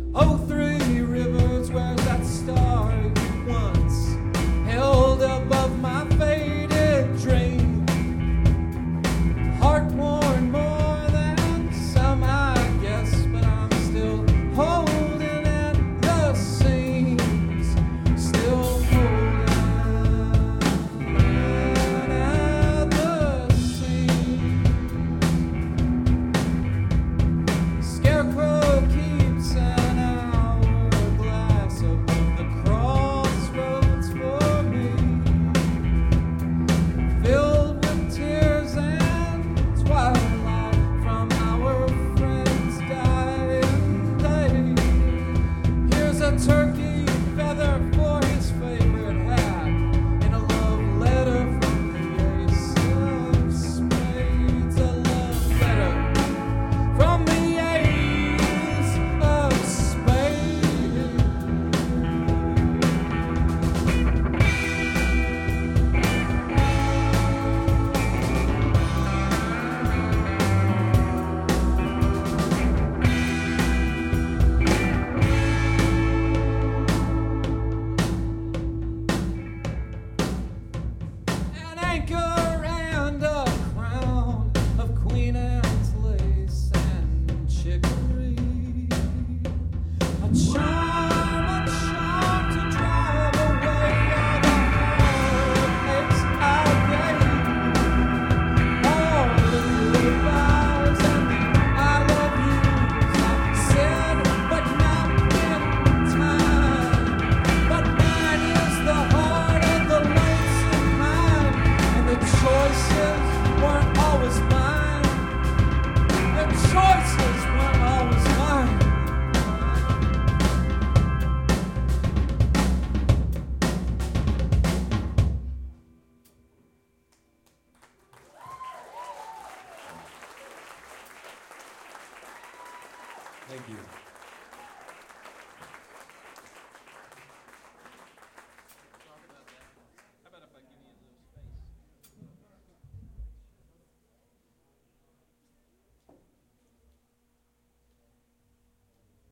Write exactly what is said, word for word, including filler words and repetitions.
Oh, three rivers, where's that star you once held above my faded dream? Heart worn more than some, I guess, but I'm still holding at the seams, still holding at the seams. Scarecrow keeps an hourglass above the crossroads for me, filled with tears and twilight from our friends' dying day. Here's a turkey feather for his favorite hat, and a love letter from the ace of spades. A love letter from the ace of spades. An anchor and a crown of Queen Anne's lace and chicory, a charm